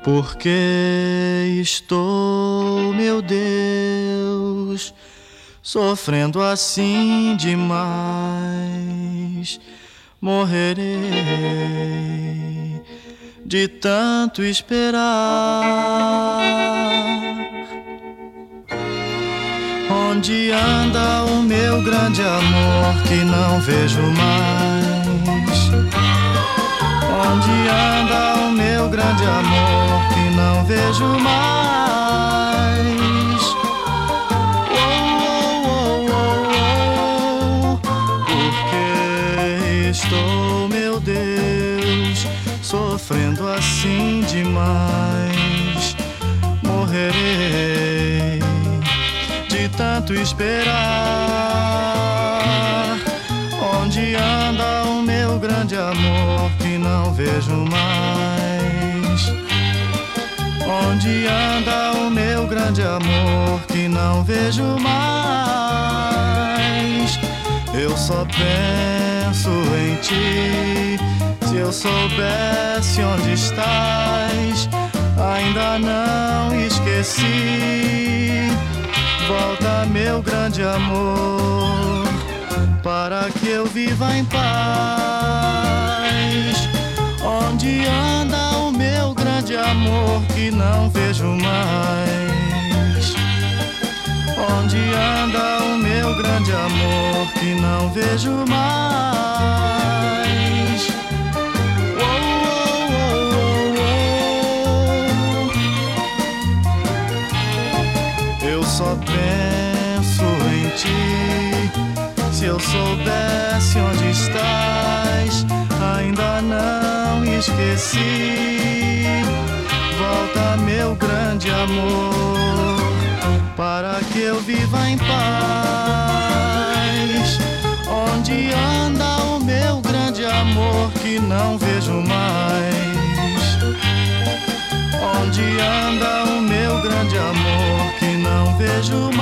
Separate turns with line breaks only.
Por que estou, meu Deus, sofrendo assim demais? Morrerei de tanto esperar. Onde anda o meu grande amor que não vejo mais? Onde anda o meu grande amor que não vejo mais? Oh, oh, oh, oh, oh. Por que estou, meu Deus, sofrendo assim demais? Morrerei de tanto esperar. Onde anda o meu grande amor que não vejo mais? Onde anda o meu grande amor que não vejo mais? Eu só penso em ti. Se eu soubesse onde estás, ainda não esqueci. Volta, meu grande amor, para que eu viva em paz. Onde anda o meu grande amor que não vejo mais? Onde anda o meu grande amor que não vejo mais? Oh, oh, oh, oh, oh. Eu só penso em ti. Se eu soubesse onde estás, ainda não esqueci. Volta, meu grande amor, para que eu viva em paz. Onde anda o meu grande amor que não vejo mais? Onde anda o meu grande amor que não vejo mais?